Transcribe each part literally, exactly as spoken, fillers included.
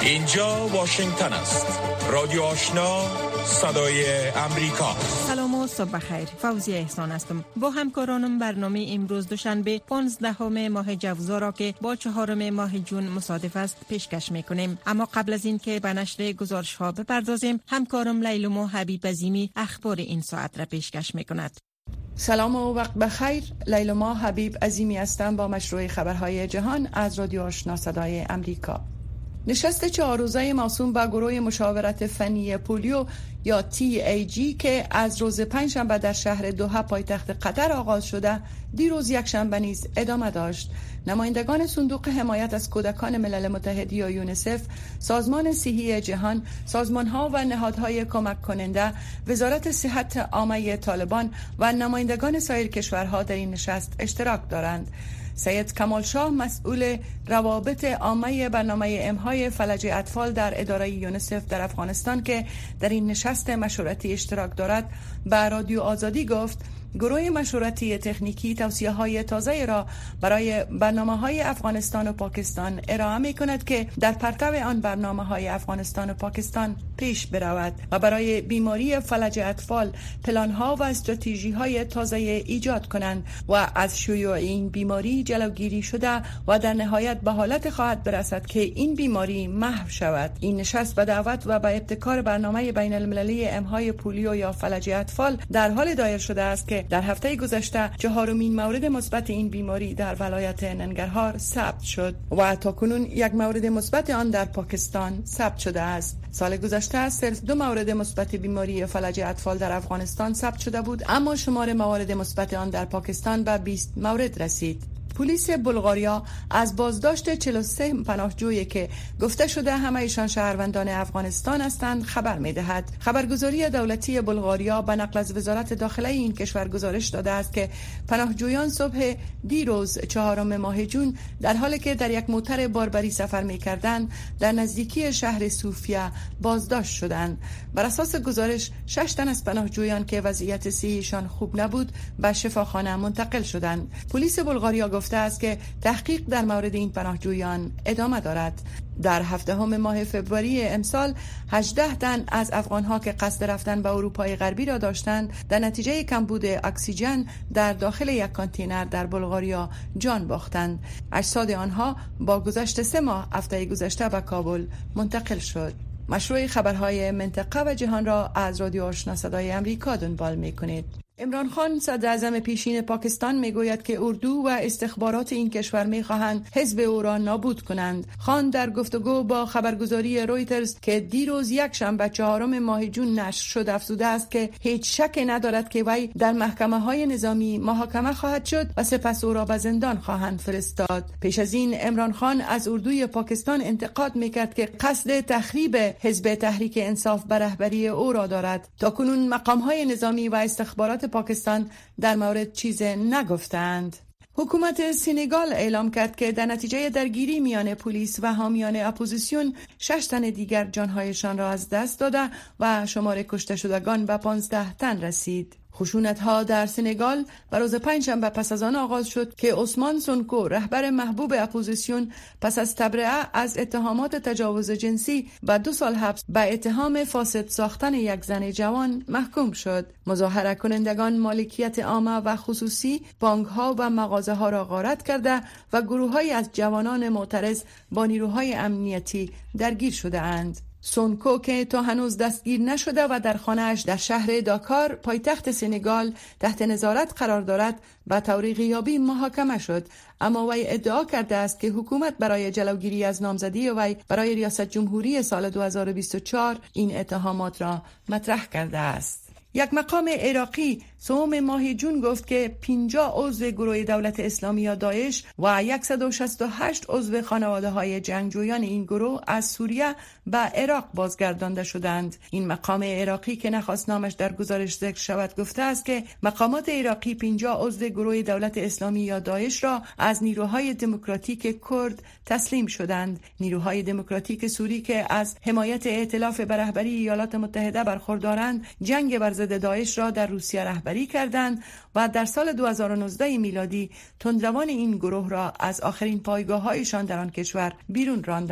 اینجا واشنگتن است. رادیو آشنا، صدای امریکا. سلام و صبح بخیر. فوزیه احسان هستم. با همکارانم برنامه امروز دوشنبه پانزدهم ماه جوزا را که با چهارم ماه جون مصادف است پیشکش میکنیم. اما قبل از این که به نشر گزارش ها بپردازیم، همکارم لیلما حبیب عظیمی اخبار این ساعت را پیشکش میکند. سلام و وقت بخیر. لیلما حبیب عظیمی هستم با مشروع خبرهای جهان از رادیو آشنا صدای امریکا. نشست چهار روزه موسوم به گروه مشاورت فنی پولیو یا تی ای جی که از روز پنجشنبه در شهر دوحه پایتخت قطر آغاز شده، دیروز یک شنبه نیز ادامه داشت. نمایندگان صندوق حمایت از کودکان ملل متحد یا یونیسف، سازمان صحی جهان، سازمان‌ها و نهادهای کمک کننده، وزارت صحت عامه طالبان و نمایندگان سایر کشورها در این نشست اشتراک دارند. سید کمال شاه مسئول روابط عامه برنامه امهای فلج اطفال در اداره یونیسف در افغانستان که در این نشست مشورتی اشتراک دارد به رادیو آزادی گفت گروه مشورتی تکنیکی توصیه‌های تازه را برای برنامه‌های افغانستان و پاکستان ارائه می‌کند که در پرتو آن برنامه‌های افغانستان و پاکستان پیش برود و برای بیماری فلج اطفال پلان‌ها و استراتژی‌های تازه ایجاد کنند و از شیوع این بیماری جلوگیری شده و در نهایت به حالت خواهد برسد که این بیماری محو شود. این نشست به دعوت و به ابتکار برنامه بین‌المللی امهای پولیو یا فلج اطفال در حال دایر شده است که در هفته گذشته چهارمین مورد مثبت این بیماری در ولایت ننگرهار ثبت شد و تاکنون یک مورد مثبت آن در پاکستان ثبت شده است. سال گذشته صرف دو مورد مثبت بیماری فلج اطفال در افغانستان ثبت شده بود، اما شمار موارد مثبت آن در پاکستان به بیست مورد رسید. پلیس بلغاریا از بازداشت چهل و سه پناهجویی که گفته شده همه ایشان شهروندان افغانستان هستند خبر می‌دهد. خبرگزاری دولتی بلغاریا به نقل از وزارت داخله این کشور گزارش داده است که پناهجویان صبح دیروز چهارم ماه جون در حالی که در یک موتر باربری سفر می‌کردند در نزدیکی شهر صوفیا بازداشت شدند. بر اساس گزارش شش تن از پناهجویان که وضعیت صحیشان خوب نبود به شفاخانه منتقل شدند. پلیس بلغاریا گفته است که تحقیق در مورد این پناهجویان ادامه دارد. در هفدهم ماه فوریه امسال هجده تن از افغانها که قصد رفتن به اروپای غربی را داشتند در نتیجه کمبود اکسیژن در داخل یک کانتینر در بلغاریا جان باختند. اجساد آنها با گذشت سه ماه هفته گذشته به کابل منتقل شد. مشروع خبرهای منطقه و جهان را از رادیو آشنا صدای امریکا دنبال می‌کنید. عمران خان صدر اعظم پیشین پاکستان میگوید که اردو و استخبارات این کشور میخواهند حزب او را نابود کنند. خان در گفتگو با خبرگزاری رویترز که دیروز یک شنبه چهارم ماه جون نشر شد افزوده است که هیچ شک ندارد که وی در محکمه‌های نظامی محاکمه خواهد شد و سپس او را به زندان خواهند فرستاد. پیش از این عمران خان از اردوی پاکستان انتقاد میکرد که قصد تخریب حزب تحریک انصاف به رهبری او را دارد. تاکنون مقام‌های نظامی و استخبارات پاکستان در مورد چیز نگفتند. حکومت سنگال اعلام کرد که در نتیجه درگیری میان پلیس و حامیان اپوزیسیون شش تن دیگر جانهایشان را از دست داده و شمار کشته شدگان به پانزده تن رسید. خشونت‌ها در سنگال به روز پنجشنبه پس از آن آغاز شد که عثمان سونکو رهبر محبوب اپوزیسیون پس از تبرئه از اتهامات تجاوز جنسی و دو سال حبس به اتهام فاسد ساختن یک زن جوان محکوم شد. مظاهره کنندگان مالکیت عامه و خصوصی، بانک‌ها و مغازه‌ها را غارت کرده و گروه‌هایی از جوانان معترض با نیروهای امنیتی درگیر شده اند. سونکو که تا هنوز دستگیر نشده و در خانه‌اش در شهر داکار پایتخت سنگال تحت نظارت قرار دارد به طور غیابی محاکمه شد، اما وی ادعا کرده است که حکومت برای جلوگیری از نامزدی وی برای ریاست جمهوری سال دو هزار و بیست و چهار این اتهامات را مطرح کرده است. یک مقام عراقی سوم ماه جون گفت که پنجاه عضو گروه دولت اسلامی یا داعش و صد و شصت و هشت عضو خانواده های جنگجویان این گروه از سوریه به عراق بازگردانده شدند. این مقام عراقی که نخواست نامش در گزارش ذکر شود گفته است که مقامات عراقی پنجاه عضو گروه دولت اسلامی یا داعش را از نیروهای دموکراتیک کرد تسلیم شدند. نیروهای دموکراتیک سوری که از حمایت ائتلاف به رهبری ایالات متحده برخوردارند جنگ بر ضد داعش را در روسیه رهبری کردند و در سال دو هزار و نوزده میلادی تندروان این گروه را از آخرین پایگاه‌هایشان در آن کشور بیرون راندند.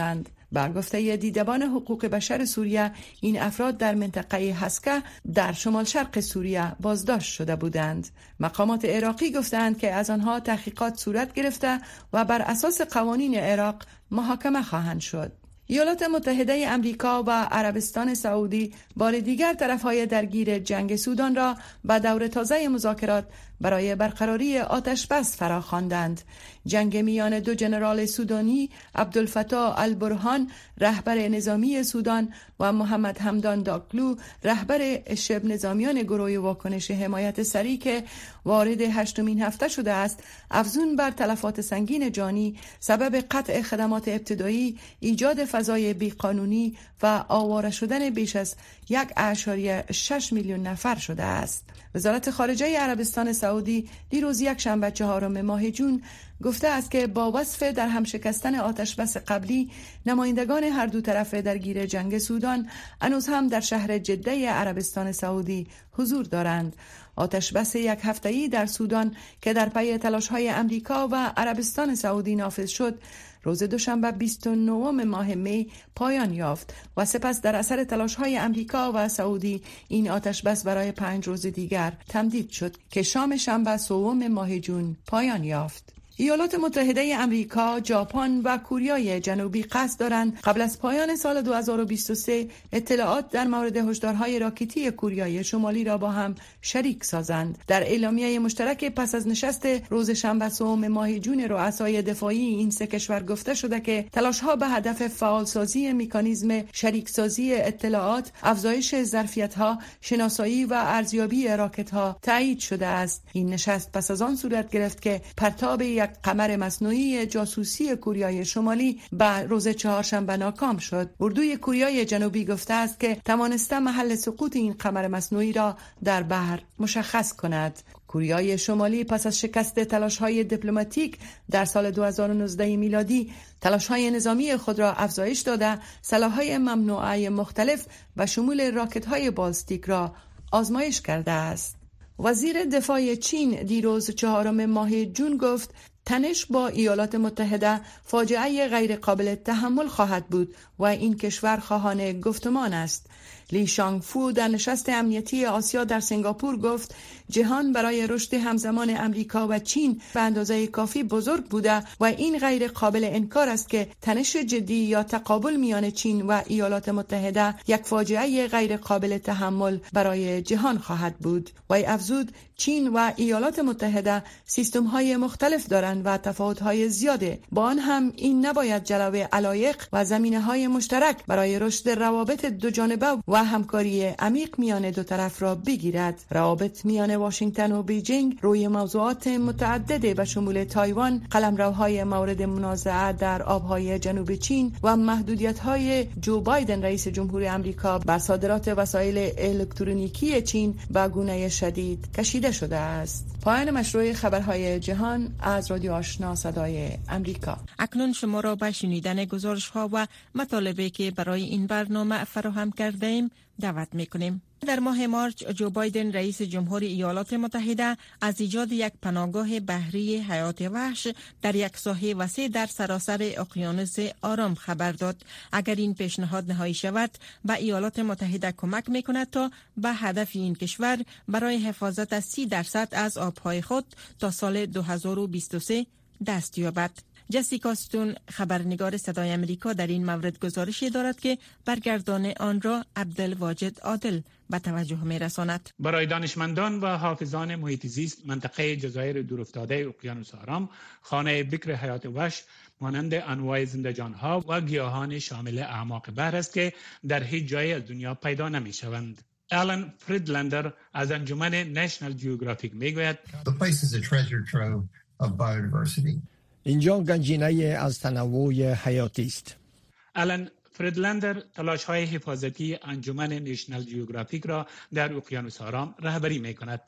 بر گفته دیدبان حقوق بشر سوریه این افراد در منطقه حسکه در شمال شرق سوریه بازداشت شده بودند. مقامات عراقی گفتند که از آنها تحقیقات صورت گرفته و بر اساس قوانین عراق محاکمه خواهند شد. ایالات متحده امریکا و عربستان سعودی بار دیگر طرفهای درگیر جنگ سودان را به دور تازه مذاکرات برای برقراری آتش بس فراخواندند. جنگ میان دو ژنرال سودانی عبدالفتاح البرهان رهبر نظامی سودان و محمد حمدان داگلو رهبر شبه نظامیان گروه واکنش حمایت سریع که وارد هشتمین هفته شده است، افزون بر تلفات سنگین جانی، سبب قطع خدمات ابتدایی، ایجاد فضای بیقانونی و آواره شدن بیش از یک اشاریه شش میلیون نفر شده است. وزارت خارجه عربستان سعودی دیروز یک شنبه چهارم ماه جون گفته است که با وصف در هم شکستن آتش بس قبلی، نمایندگان هر دو طرف درگیر جنگ سودان هنوز هم در شهر جده عربستان سعودی حضور دارند. آتش بس یک هفته‌ای در سودان که در پی تلاش‌های امریکا و عربستان سعودی نافذ شد، روز دوشنبه بیست و نهم ماه می پایان یافت و سپس در اثر تلاش‌های امریکا و سعودی این آتش بس برای پنج روز دیگر تمدید شد که شام شنبه سوم ماه جون پایان یافت. ایالات متحده امریکا، ژاپن و کوریای جنوبی قصد دارند قبل از پایان سال دو هزار و بیست و سه اطلاعات در مورد هشدارهای راکتی کوریای شمالی را با هم شریک سازند. در اعلامیه مشترک پس از نشست روز شنبه سوم ماه جون رؤسای دفاعی این سه کشور گفته شده که تلاش‌ها به هدف فعالسازی مکانیزم شریکسازی اطلاعات، افزایش ظرفیت‌ها، شناسایی و ارزیابی راکت‌ها تایید شده است. این نشست پس از آن صورت گرفت که پرتاب یک قمر مصنوعی جاسوسی کوریای شمالی به روز چهارشنبه ناکام شد. اردوی کوریای جنوبی گفته است که توانسته محل سقوط این قمر مصنوعی را در بحر مشخص کند. کوریای شمالی پس از شکست تلاش‌های دیپلماتیک در سال دو هزار و نوزده میلادی، تلاش‌های نظامی خود را افزایش داده، سلاح‌های ممنوعه مختلف و شمول راکت‌های بالستیک را آزمایش کرده است. وزیر دفاع چین دیروز چهارم ماه جون گفت تنش با ایالات متحده فاجعه غیر قابل تحمل خواهد بود و این کشور خواهان گفتمان است. لی شانگ فو در نشست امنیتی آسیا در سنگاپور گفت جهان برای رشد همزمان امریکا و چین به اندازه کافی بزرگ بوده و این غیر قابل انکار است که تنش جدی یا تقابل میان چین و ایالات متحده یک فاجعه غیر قابل تحمل برای جهان خواهد بود. و افزود چین و ایالات متحده سیستم های مختلف دارند و تفاوت های زیاده، با آن هم این نباید جلوه علایق و زمینه های مشترک برای رشد روابط دو جانبه و همکاری عمیق میان دو طرف را بگیرد. روابط میان واشنگتن و بیجینگ روی موضوعات متعدد به شمول تایوان، قلمروهای مورد منازعه در آبهای جنوب چین و محدودیت‌های جو بایدن رئیس جمهور آمریکا بر صادرات وسایل الکترونیکی چین به گونه شدید کشیده شده است. پایان مشروع خبرهای جهان از رادیو آشنا صدای امریکا. اکنون شما را به شنیدن گزارش‌ها و مطالبی که برای این برنامه فراهم کردیم دعوت می‌کنیم. در ماه مارچ جو بایدن رئیس جمهور ایالات متحده از ایجاد یک پناهگاه بحری حیات وحش در یک ساحه وسیع در سراسر اقیانوس آرام خبر داد. اگر این پیشنهاد نهایی شود به ایالات متحده کمک می‌کند تا به هدف این کشور برای حفاظت از سی درصد از آبهای خود تا سال دو هزار و بیست و سه دست یابد. جسیکا ستون خبرنگار صدای امریکا در این مورد گزارشی دارد که برگردان آن را عبدالواجد عادل به توجه می رساند. برای دانشمندان و حافظان محیط زیست، منطقه جزایر دورافتاده اقیانوس آرام خانه بکر حیات وحش مانند انواع زنده‌جان‌ها و گیاهان شامل اعماق بحر است که در هیچ جای از دنیا پیدا نمی شوند. آلن فریدلندر از انجمن نشنال جیوگرافیک می گوید The place is a treasure trove of biodiversity. اینجا گنجینه از تنوع حیاتی است. آلن فریدلندر تلاش‌های حفاظتی انجمن نشنال جیوگرافیک را در اقیانوس آرام رهبری می‌کند.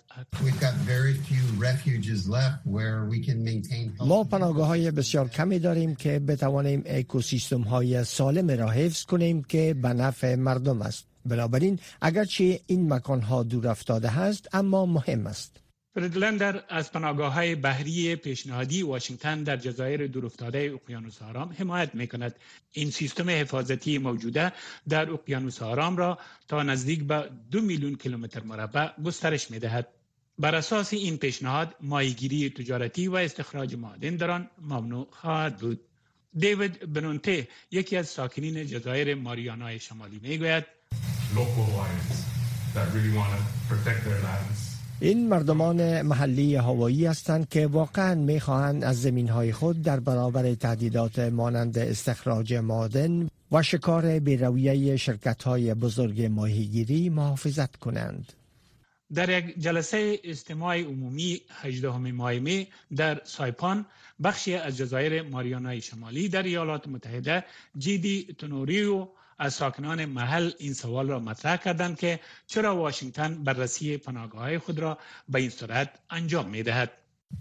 ما پناهگاه‌های بسیار کمی داریم که بتوانیم اکوسیستم‌های سالم را حفظ کنیم که به نفع مردم است. بنابراین اگرچه این مکان‌ها دور افتاده است اما مهم است. فریدلندر از پناهگاه‌های بحری پیشنهادی واشنگتن در جزایر دورافتاده اقیانوس آرام حمایت می‌کند. این سیستم حفاظتی موجوده در اقیانوس آرام را تا نزدیک به دو میلیون کیلومتر مربع گسترش می‌دهد. بر اساس این پیشنهاد ماهیگیری تجارتی و استخراج معادن در آن ممنوع خواهد بود. دیوید بنونته یکی از ساکنین جزایر ماریانای شمالی میگوید این مردمان محلی هوایی هستند که واقعا میخواهند از زمینهای خود در برابر تهدیدات مانند استخراج معادن و شکار بی‌رویه شرکت‌های بزرگ ماهیگیری محافظت کنند. در یک جلسه استماع عمومی هجدهم ماه می در سایپان، بخشی از جزایر ماریانای شمالی در ایالات متحده، جیدی تونوریو از ساکنان محل این سوال را مطرح کردند که چرا واشنگتن بررسی پناهگاه‌های خود را به این صورت انجام می‌دهد.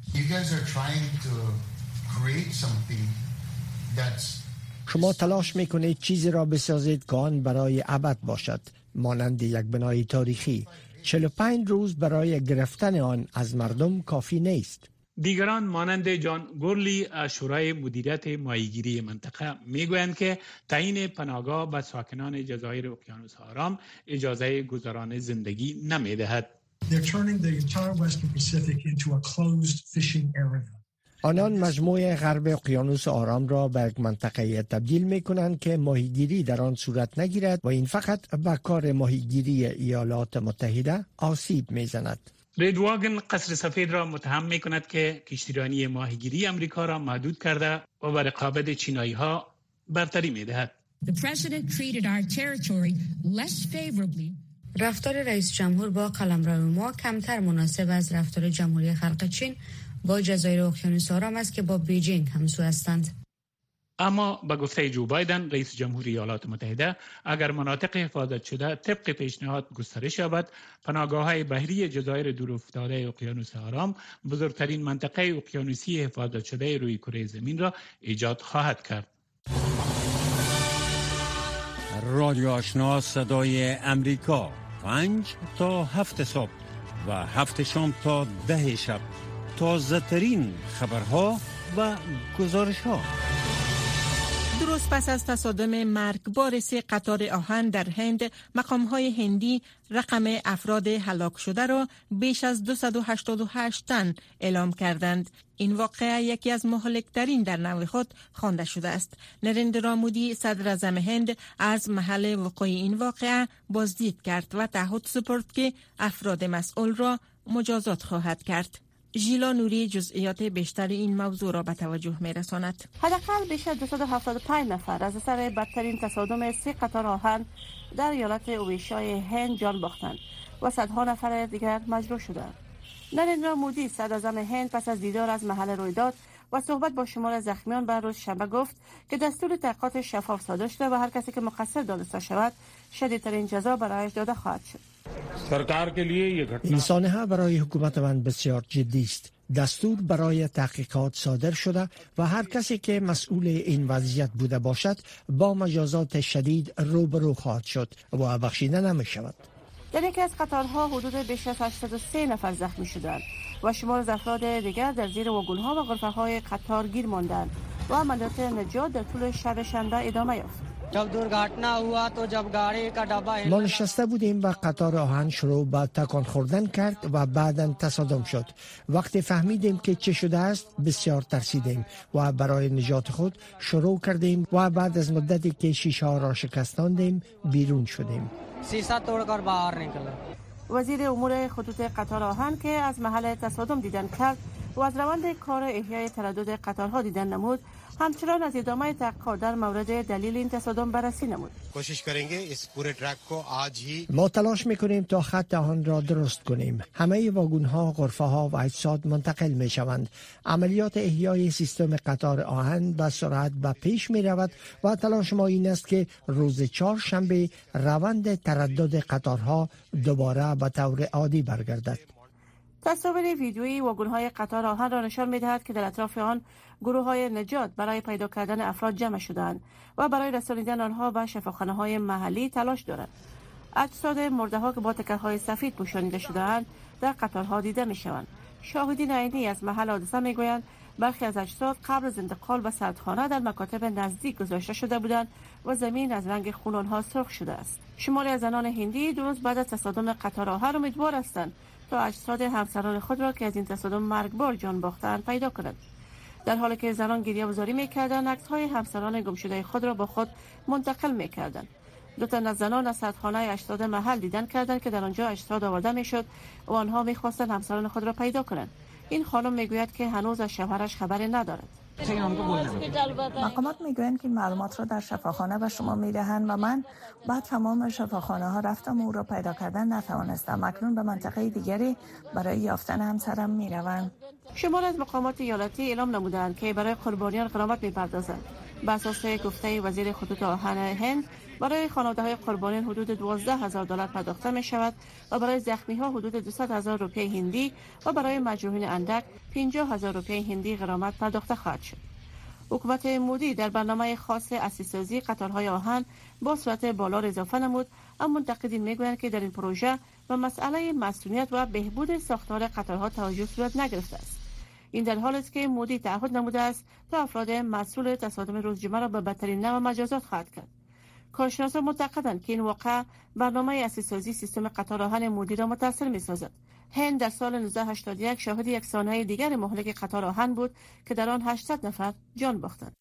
شما تلاش می‌کنید چیزی را بسازید که آن برای ابد باشد، مانند یک بنای تاریخی. چهل و پنج روز برای گرفتن آن از مردم کافی نیست. دیگران مانند جان گورلی از شورای مدیریت ماهیگیری منطقه میگویند که تعیین پناهگاه به ساکنان جزایر اقیانوس آرام اجازه گذران زندگی نمیدهد. آنان مجموعه غرب اقیانوس آرام را به یک منطقه تبدیل می کنند که ماهیگیری در آن صورت نگیرد و این فقط به کار ماهیگیری ایالات متحده آسیب می زند. رید واگن قصر سفید را متهم می کند که کشتیرانی ماهیگیری امریکا را محدود کرده و به رقابت چینایی ها برتری می دهد. رفتار رئیس جمهور با قلمرو ما کمتر مناسب از رفتار جمهوری خلق چین با جزایر اقیانوس آرام است که با بیجینگ همسو هستند. اما به گفته جو بایدن رئیس جمهوری ایالات متحده، اگر مناطق حفاظت شده طبق پیشنهاد گسترش یابد، پناهگاه‌های بحری جزایر دورافتاده اقیانوس آرام بزرگترین منطقه اقیانوسی حفاظت شده روی کره زمین را ایجاد خواهد کرد. رادیو آشنا صدای امریکا، پنج تا هفت صبح و هفت شام تا ده شب، تازه ترین خبرها و گزارش ها. درست پس از تصادم مرگبار سه قطار آهن در هند، مقام‌های هندی رقم افراد هلاک شده را بیش از دویست و هشتاد و هشت تن اعلام کردند. این واقعه یکی از مهلک‌ترین در نوع خود خوانده شده است. نریندرا مودی صدر اعظم هند از محل وقوع این واقعه بازدید کرد و تعهد سپرد که افراد مسئول را مجازات خواهد کرد. ژیلا نوری جزئیات بیشتر این موضوع را به توجه می‌رساند. حداقل بیش از دویست و هفتاد و پنج نفر از اثر بدترین تصادم سه قطار آهن در ایالت اویشای هند جان باختند و صدها نفر دیگر مجروح شدند. نریندرا مودی صدر اعظم هند پس از دیدار از محل رویداد و صحبت با شمار زخمیان بر روز شنبه گفت که دستور تحقیقات شفاف صادر شده و هر کسی که مقصر دانسته شود شدیدترین جزا برایش داده خواهد شد. این سانحه برای حکومت من بسیار جدی است. دستور برای تحقیقات صادر شده و هر کسی که مسئول این وضعیت بوده باشد با مجازات شدید روبرو خواهد شد و بخشیده نمی شود. در یکی از قطارها حدود بیش از هشتاد و سه نفر زخمی شدند و شمار از افراد دیگر در زیر واگن‌ها و غرفه‌های قطار گیر ماندند و عملیات نجات در طول شب شنبه ادامه یافت. ما نشسته بودیم و قطار آهن شروع به تکان خوردن کرد و بعداً تصادم شد. وقتی فهمیدیم که چه شده است بسیار ترسیدیم و برای نجات خود شروع کردیم و بعد از مدتی که شیشه ها را شکستاندیم بیرون شدیم. وزیر امور خطوط قطار آهن که از محل تصادم دیدن کرد و از روند کار احیای تردد قطارها دیدن نمود، همچنان از ادامه تحقیقات در مورد دلیل این تصادم بررسی نمود. ما تلاش میکنیم تا خط آهن را درست کنیم. همه واگن‌ها، غرفه‌ها و اجساد منتقل میشوند. عملیات احیای سیستم قطار آهن به سرعت به پیش میرود و تلاش ما این است که روز چهارشنبه روند تردد قطارها دوباره به طور عادی برگردد. تصاویر ویدیویی واگن‌های قطار آهن را نشان می‌دهد که در اطراف آن گروه‌های نجات برای پیدا کردن افراد جمع شدند و برای رسانیدن آنها به شفاخانه‌های محلی تلاش دارند. اجساد مرده‌ها که با تکه‌های سفید پوشانیده شده‌اند در قطارها دیده می‌شوند. شاهدین عینی از محل حادثه میگویند برخی از اجساد قبل از انتقال به سردخانه در مکاتب نزدیک گذاشته شده بودند و زمین از رنگ خون آنها سرخ شده است. شماری از زنان هندی دو روز بعد از تصادم قطار آهن امیدوار هستند تا اجساد همسران خود را که از این تصادم مرگبار جان باختند پیدا کنند. در حالی که زنان گریه‌گذاری می‌کردند، عکس‌های همسران گمشده خود را با خود منتقل می‌کردند. دو تن از زنان از سردخانه اجساد محل دیدن کردند که در آنجا اجساد آورده می‌شد و آنها می‌خواستند همسران خود را پیدا کنند. این خانم میگوید که هنوز از شوهرش خبری ندارد. مقامات میگویند که معلومات را در شفاخانه به شما میدهند و من بعد تمام شفاخانه ها رفتم و او را پیدا کردن نتوانستم. اکنون به منطقه دیگری برای یافتن همسرم میروم. شمار از مقامات ایالتی اعلام نمودند که برای قربانیان غرامت میپردازند. بر اساس گفته وزیر خطوط آهن هند، برای خانواده های قربانیان حدود دوازده هزار دلار پرداخته می شود و برای زخمی ها حدود دویست هزار روپیه هندی و برای مجروحین اندک پنجاه هزار روپیه هندی غرامت پرداخته خواهد شد. حکومت مودی در برنامه خاص اسیسازی قطارهای آهن با سرعت بالا اضافه نمود، اما منتقدین میگویند که در این پروژه و مسئله مسئولیت و بهبود ساختار قطارها توجه صورت نگرفته است. این در حالی است که مودی تعهد نموده است تا افراد مسئول تصادم روز جمعه را به بدترین نحو مجازات خواهد کرد. کارشناسان معتقدند که این واقعه برنامه اسیسازی سیستم قطار آهن مودی را متاثر می‌سازد. هند در سال نوزده هشتاد و یک شاهد یک سانحه دیگر مهلک قطار آهن بود که در آن هشتصد نفر جان باختند.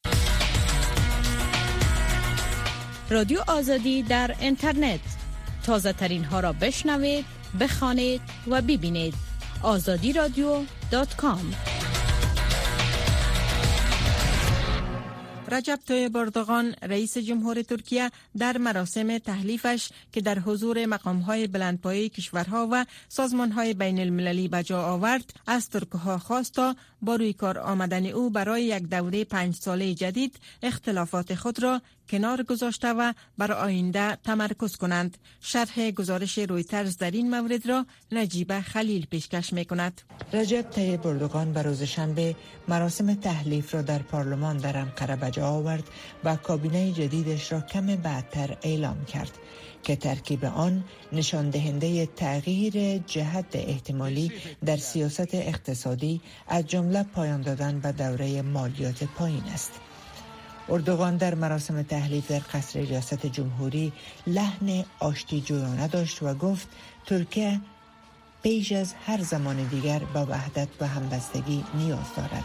رادیو آزادی در اینترنت، تازه ترین ها را بشنوید، بخوانید و ببینید. آزادی رادیو دات کام. رجب طیب اردوغان رئیس جمهور ترکیه در مراسم تحلیفش که در حضور مقام‌های بلندپایه کشورها و سازمان‌های بین المللی به جا آورد، از ترک‌ها خواست تا با روی کار آمدن او برای یک دوره پنج ساله جدید اختلافات خود را کنار گذاشته و بر آینده تمرکز کنند. شرح گزارش رویترز در این مورد را نجیب خلیل پیشکش می‌کند. رجب طیب اردوغان به روز شنبه مراسم تحلیف را در پارلمان در انقره به جا آورد و کابینه جدیدش را کم بعدتر اعلام کرد که ترکیب آن نشان دهنده تغییر جهت احتمالی در سیاست اقتصادی از جمله پایان دادن به دوره مالیات پایین است. اردوغان در مراسم تحلیف در قصر ریاست جمهوری لحن آشتی جویانه داشت و گفت ترکیه پیش از هر زمان دیگر به وحدت و همبستگی نیاز دارد.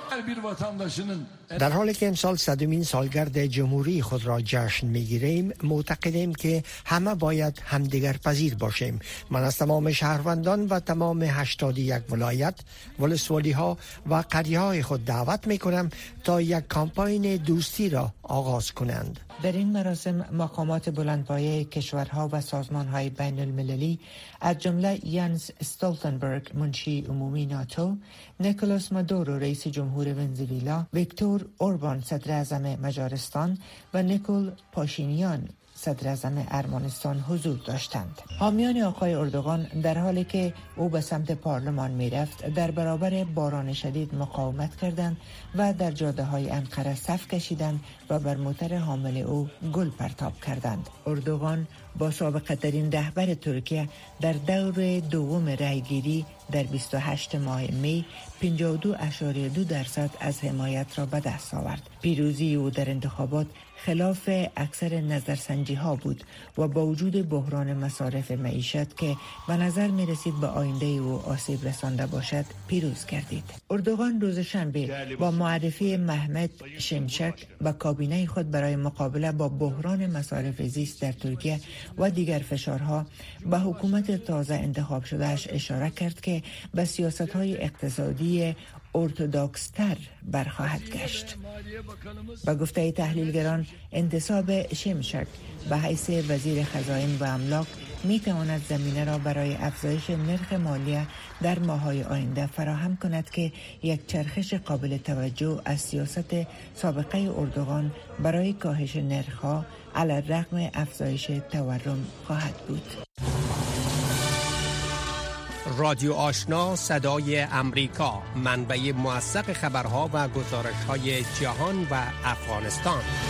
در حالی که امسال صدمین سالگرد جمهوری خود را جشن میگیریم، معتقدیم که همه باید همدیگر پذیر باشیم. من از تمام شهروندان و تمام هشتاد و یک ولایت، ولسوالی ها و قریه های خود دعوت میکنم تا یک کامپاین دوستی را آغاز کنند. در این مراسم مقامات بلندپایه کشورها و سازمان‌های بین المللی از جمله یانس استولتنبرگ منشی عمومی ناتو، نیکولاس مادورو رئیس جمهور ونزوئلا، ویکتور اوربان صدر اعظم مجارستان و نیکول پاشینیان صدر اعظم ارمنستان حضور داشتند. حامیان آقای اردوغان در حالی که او به سمت پارلمان می رفت در برابر باران شدید مقاومت کردند و در جاده های انقره صف کشیدند و بر موتر حامل او گل پرتاب کردند. اردوغان با سابقه ترین رهبر ترکیه در دور دوم رأیگیری در بیست و هشتم ماه می پنجاه و دو اشاریه دو درصد از حمایت را به دست آورد. پیروزی او در انتخابات خلاف اکثر نظرسنجی ها بود و با وجود بحران مصارف معیشت که به نظر می رسید به آینده او آسیب رسانده باشد پیروز گردید. اردوغان روز شنبه با معرفی محمد شمشک به کابینه خود برای مقابله با بحران مصارف زیست در ترکیه و دیگر فشارها به حکومت تازه انتخاب شدهش اشاره کرد که به سیاست‌های اقتصادی ارتدوکستر برخواهد گشت. با گفته تحلیلگران، انتصاب شمشک به حیث وزیر خزائن و املاک می تواند زمینه را برای افزایش نرخ مالیه در ماه‌های آینده فراهم کند که یک چرخش قابل توجه از سیاست سابقه اردوغان برای کاهش نرخ‌ها علی الرغم افزایش تورم خواهد بود. رادیو آشنا صدای امریکا، منبع موثق خبرها و گزارش‌های جهان و افغانستان.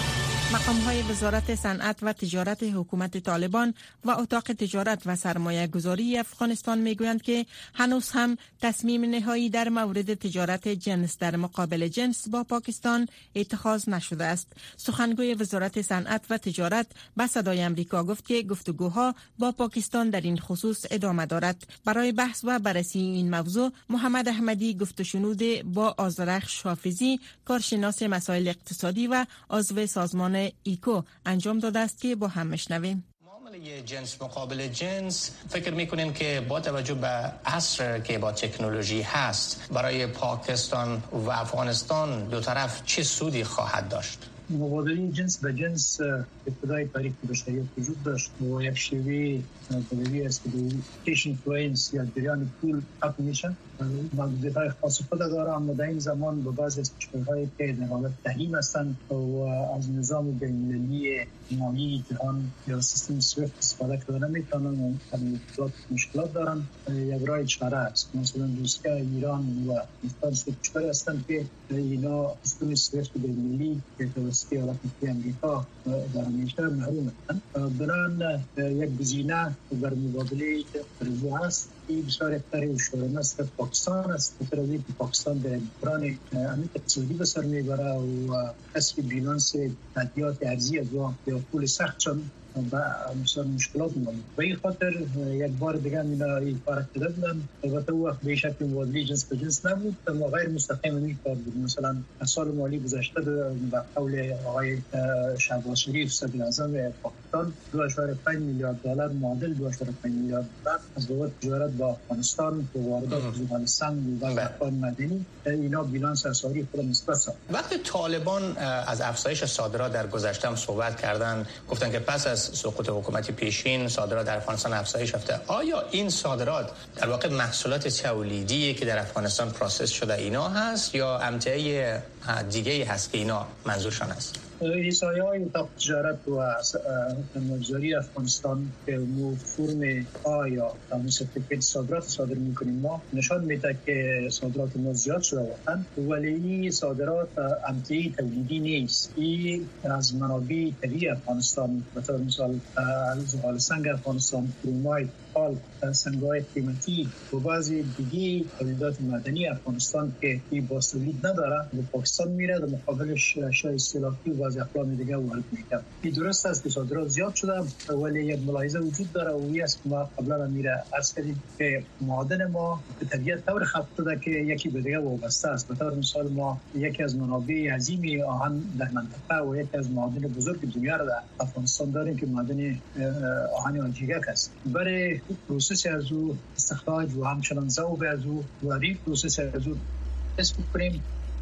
مقام‌های وزارت صنعت و تجارت حکومت طالبان و اتاق تجارت و سرمایه گذاری افغانستان میگویند که هنوز هم تصمیم نهایی در مورد تجارت جنس در مقابل جنس با پاکستان اتخاذ نشده است. سخنگوی وزارت صنعت و تجارت به صدای امریکا گفت که گفتگوها با پاکستان در این خصوص ادامه دارد. برای بحث و بررسی این موضوع محمد احمدی گفت و شنود با آذرخش حافظی، کارشناس مسائل اقتصادی و عضو سازمان ایکو انجام داده است که با هم میشنویم. معامله جنس مقابل جنس فکر میکنین که با توجه به عصر که با تکنولوژی هست برای پاکستان و افغانستان دو طرف چه سودی خواهد داشت؟ مبادله جنس به جنس ابتدای تاریخ بشریت وجود داشت و یک شیوه بدوی است که کیش اینفلوئنس یا جریان پول ختم میشه. محدودیت‌های خاص خود داره، اما در این زمان با بعضی از کشورهایی که در حالت تحریم هستند و از نظام بین‌المللی مالی جهان یا سیستم سویفت استفاده کردن نمی‌تونن و مشکلات مشکلات دارن. یک راه چاره است. مثلا روسیه، ایران و افغانستان کشوری هستند که اینا سیستم سویفت بین‌المللی که توسط ایالات متحده آمریکا در همیشه محروم هستند. بنابراین یک گزینه در مبادله رجوع است این بسیار اکتری و شورانه است پاکستان است. بطور از اینکه پاکستان در بحران امنیت اقتصادی به سر میبره و کسب بینانس تادیات ارزی از یا پول سخت چون و مثلا مشکلات موجود. به این خاطر یک بار دیگه اینا این کار کرده بودن. البته او وقت به شکل مبادله جنس به جنس نبود، اما غیر مستقیم این کار بود. مثلا سال مالی گذشته به قول آقای شهباز شریف صدر اعظم پاکستان دو اشاره پنج میلیارد دلار معادل دو اشاره پنج میلیارد دلار از بابت تجارت با افغانستان و واردات زغال سنگ و افغان مدنی اینا بیلانس اسعاری خود مثبت ساخت. وقتی طالبان از افزایش صادرات در گذشته هم صحبت کردن، گفتن که پس از سقوط حکومت پیشین صادرات در افغانستان افزایش یافته. آیا این صادرات در واقع محصولات تولیدی که در افغانستان پروسس شده اینا هست یا امتیاز دیگه هست که اینا منظورشان است؟ ایسایی های اتاق تجارت و تنموزاری افغانستان که مو فرم آ یا سرتیفیکیت صادرات صادر میکنیم ما نشان میده که صادرات ما زیاد شده واقعا، ولی این صادرات امتیاز تولیدی نیست. این از منابع طبیعی افغانستان مثلا مثال زغال سنگ افغانستان، کرومایت، سنگ‌های قیمتی و بعضی دیگه تولیدات مدنی افغانستان که این باستولید نداره به پاکستان میره، در مقابلش اشیاء استهلاکی و بعضی اقلام دیگه وارد میکنه. این درست است که صادرات زیاد شده، ولی یک ملاحظه وجود داره و این است که ما قبلا میره عرض کردیم که معادن ما به طبیعت طور خط شده که یکی به دیگه وابسته است. به طور مثال ما یکی از منابع عظیم آهن در منطقه و یکی از معادن بزرگ دنیا را در افغانستان داریم که معادن آهن آجیگک است. برای پروسس از او استخراج و همچنان ذوب از او و ری پروسس از او اسم کنیم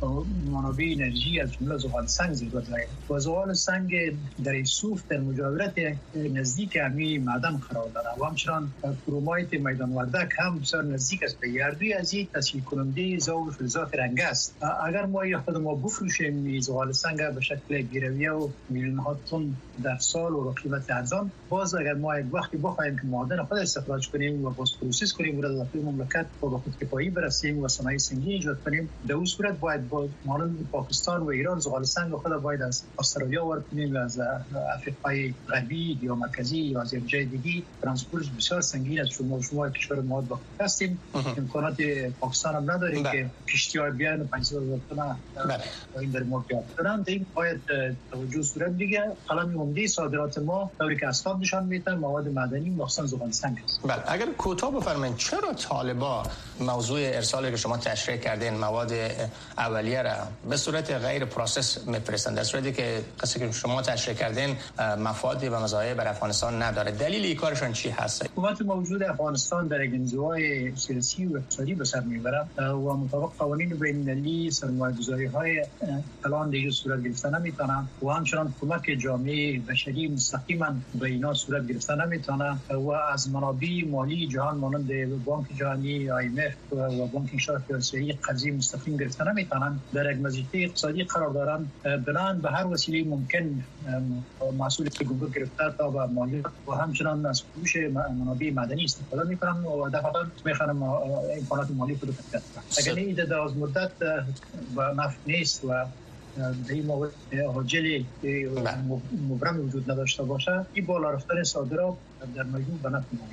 منابع انرژی از جمله زغال سنگ زیر داریم و زغال سنگ در ایسوف در مجاورت نزدیک همی معدن قرار داره و همچنان کرومایت میدان وردک هم بسیار نزدیک است به یاردوی از این تسهیل کننده ذوب فلزات رنگ است. اگر ما خود ما بفروشیم زغال سنگ به شکل گیرویه و میلیون ها تن در سال و قیمت ارزان، باز اگر ما یک وقتی بخوایم که معدن خود استخراج کنیم و باز پروسس کنیم و در داخل مملکت با خودکفایی برسیم و صنایع سنگی ایجاد کنیم، در اون صورت باید با مانند پاکستان و ایران زغال سنگ خود باید از استرالیا وارد کنیم، از افریقای غربی یا مرکزی یا از جای دیگه ترانسپورت بسیار سنگین است. شما شما کشور ما با هستیم، امکانات پاکستان هم نداریم که کشتی‌های بیان پنجصد هزار تن این در ما بیاد. درن این باید توجه صورت دیگه قلم عمده صادرات ما طوری که اسباب نشان میده مواد معدنی مخصوصا زغال سنگ است. بله، اگر کوتاه بفرمایید چرا طالبان موضوع ارسالی که شما تشریح کردین مواد اولیه را به صورت غیر پروسس میفرستند، در صورتی که قصه که شما تشریح کردین مفادی و مزایای بر افغانستان نداره؟ دلیل این کارشون چی هست؟ حکومت موجود افغانستان در انزوای سیاسی و اقتصادی به سر میبره و مطابق قوانین بین‌المللی سرمایه‌گذاری‌های کلان دیگه صورت گرفتن نمیتونن و همچنان کمک جامعه بشری مستقیما به اینا صورت گرفتن نمیتونن و از منابع مالی جهان مانند بانک جهانی، آی ام اف و بانک انشاءات آسیایی قرضی مستقیم گرفتن نمیتونن. در یک وضعیت اقتصادی قرار دارن، بلان به هر وسیله ممکن مسئول گمرک گرفتار تا به مالیات و همچنان از فروش منابع مدنی استفاده میکنن و دفعاً میخوان امکانات مالی خود رو تقویت کنن. اگر این در دراز مدت و نفع نیست و در این موارد عاجل مبرم وجود نداشته باشه، این بالا رفتن صادرات در مجموع به نفع ما.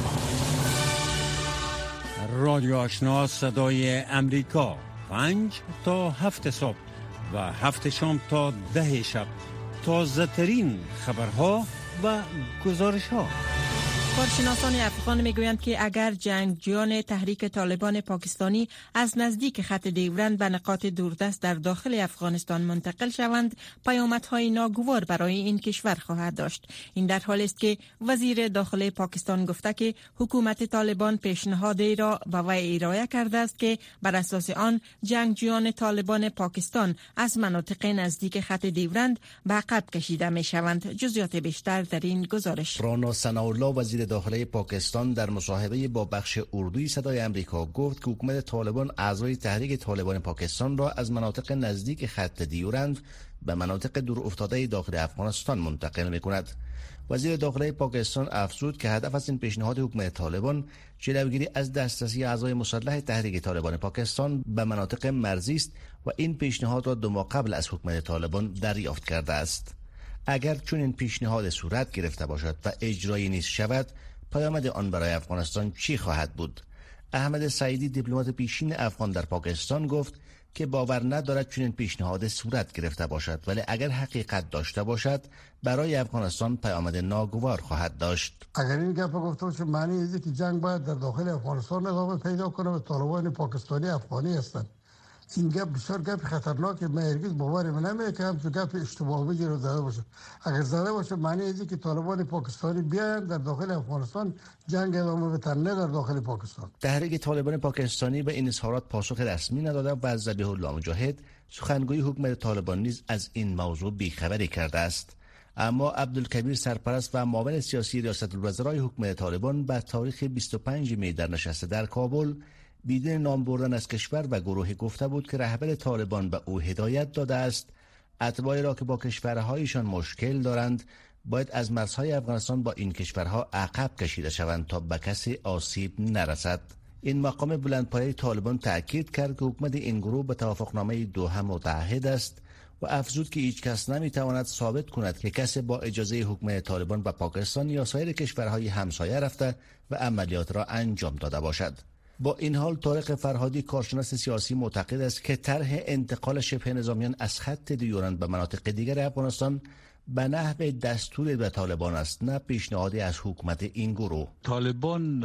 رادیو آشنا صدای امریکا، پنج تا هفت صبح و هفت شام تا ده شب، تازه ترین خبرها و گزارش ها. کارشناسان افغان میگویند که اگر جنگجویان تحریک طالبان پاکستانی از نزدیک خط ډیورند به نقاط دوردست در داخل افغانستان منتقل شوند، پیامدهای ناگوار برای این کشور خواهد داشت. این در حالی است که وزیر داخلی پاکستان گفته که حکومت طالبان پیشنهادی را به وی ارائه کرده است که بر اساس آن جنگجویان طالبان پاکستان از مناطق نزدیک خط ډیورند به عقب کشیده می شوند. جزئیات بیشتر در این گزارش. رانا ثناءالله وزیر داخلی پاکستان در مصاحبه با بخش اردوی صدای امریکا گفت که حکومت طالبان اعضای تحریک طالبان پاکستان را از مناطق نزدیک خط دیورند به مناطق دور افتاده داخل افغانستان منتقل می‌کند. وزیر داخلی پاکستان افزود که هدف از این پیشنهاد حکومت طالبان جلوگیری از دسترسی اعضای مسلح تحریک طالبان پاکستان به مناطق مرزی است و این پیشنهاد را دو ماه قبل از حکومت طالبان دریافت کرده است. اگر چون این پیشنهاد صورت گرفته باشد و اجرایی نیز شود، پیامد آن برای افغانستان چی خواهد بود؟ احمد سعیدی دیپلمات پیشین افغان در پاکستان گفت که باور ندارد چون این پیشنهاد صورت گرفته باشد، ولی اگر حقیقت داشته باشد برای افغانستان پیامد ناگوار خواهد داشت. اگر این گپ گفته باشه معنی اینه که جنگ باید در داخل افغانستان ادامه پیدا کنه و طالبان پاکستانی افغانی هستند. این گپ بسیار گپ خطرناکه. من هرگز باورم نمیکنم که همچون گپ اشتباه بگیره زده باشه. اگر زده باشه معنی اینه که طالبان پاکستانی بیان در داخل افغانستان جنگ ادامه بدن، نه در داخل پاکستان. تحریک طالبان پاکستانی به این اظهارات پاسخ رسمی نداده و ذبیح الله مجاهد سخنگوی حکومت طالبان نیز از این موضوع بیخبری کرده است. اما عبدالکبیر سرپرست و معاون سیاسی ریاست الوزرای حکومت طالبان به تاریخ بیست و پنج می در نشست در کابل بدون نام بردن از کشور و گروه گفته بود که رهبر طالبان به او هدایت داده است اتباعی را که با کشورهایشان مشکل دارند باید از مرزهای افغانستان با این کشورها عقب کشیده شوند تا به کسی آسیب نرسد. این مقام بلندپایه طالبان تأکید کرد که حکومت این گروه به توافقنامه دوحه متعهد است و افزود که هیچ کس نمیتواند ثابت کند که کسی با اجازه حکومت طالبان به پاکستان یا سایر کشورهای همسایه رفته و عملیات را انجام داده باشد. با این حال طارق فرهادی کارشناس سیاسی معتقد است که طرح انتقال شبه نظامیان از خط دیورند به مناطق دیگر افغانستان به نحو دستور به طالبان است، نه پیشنهادی از حکومت این گروه. طالبان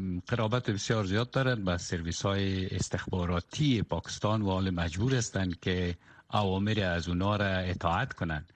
قرابت بسیار زیاد دارند با سرویس های استخباراتی پاکستان و حال مجبور هستند که اوامر از اونا را اطاعت کنند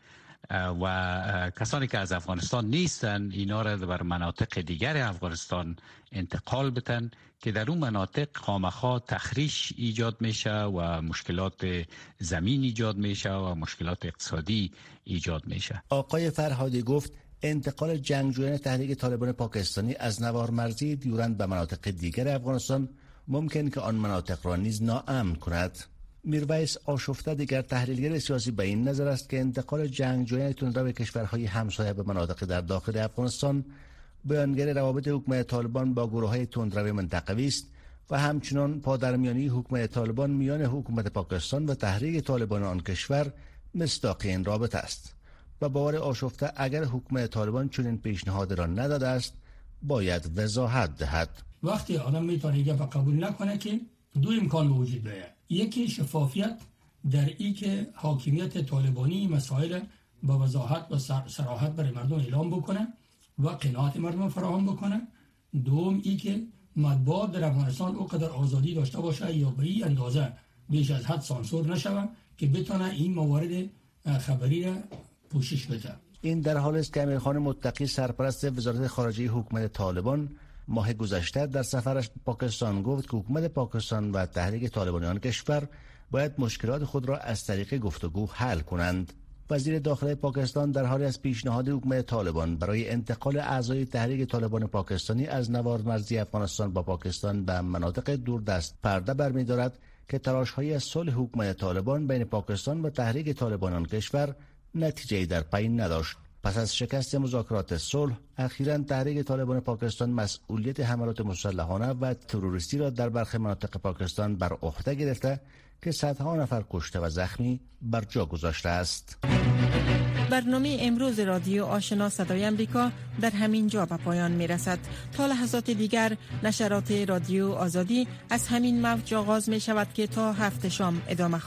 و کسانی که از افغانستان نیستن اینا را بر مناطق دیگر افغانستان انتقال بدن که در اون مناطق خامخا تخریش ایجاد میشه و مشکلات زمین ایجاد میشه و مشکلات اقتصادی ایجاد میشه. آقای فرهادی گفت انتقال جنگجویان تحریک طالبان پاکستانی از نوار مرزی دیورند به مناطق دیگر افغانستان ممکن که آن مناطق را نیز ناامن کند. میرویس آشفته دیگر تحلیلگر سیاسی به این نظر است که انتقال جنگجویان تندرو به کشورهای همسایه به مناطق در داخل افغانستان بیانگر روابط حکومت طالبان با گروه‌های تندرو منطقوی است و همچنان پادرمیانی حکومت طالبان میان حکومت پاکستان و تحریک طالبان آن کشور مصداق این رابطه است. و باور آشفته اگر حکومت طالبان چنین پیشنهاد را نداده است باید وضاحت دهد. وقتی آدم میتونه دیگه قبول نکنه که دو امکان به وجود بیاید. یکی شفافیت در این که حاکمیت طالبانی مسائل با وضاحت و صراحت برای مردم اعلام بکنه و قناعت مردم فراهم بکنه. دوم این که مطبوعات در افغانستان اونقدر آزادی داشته باشه یا به این اندازه بیش از حد سانسور نشوه که بتونه این موارد خبری را پوشش بده. این در حالی است که امیرخان متقی سرپرست وزارت خارجه حکومت طالبان ماه گذشته در سفرش پاکستان گفت که حکومت پاکستان و تحریک طالبانی آن کشور باید مشکلات خود را از طریق گفتگو حل کنند. وزیر داخلی پاکستان در حالی از پیشنهاد حکومت طالبان برای انتقال اعضای تحریک طالبان پاکستانی از نوار مرزی افغانستان با پاکستان به مناطق دوردست پرده برمی‌دارد که تلاش‌های صلح حکومت طالبان بین پاکستان و تحریک طالبان آن کشور نتیجه‌ای در پی نداشت. پس از شکست مذاکرات صلح، اخیراً تحریک طالبان پاکستان مسئولیت حملات مسلحانه و تروریستی را در برخی مناطق پاکستان بر عهده گرفته که صدها نفر کشته و زخمی بر جا گذاشته است. برنامه امروز رادیو آشنا صدای امریکا در همین جا به پایان می رسد. تا لحظات دیگر نشرات رادیو آزادی از همین موج آغاز می شود که تا هفت شام ادامه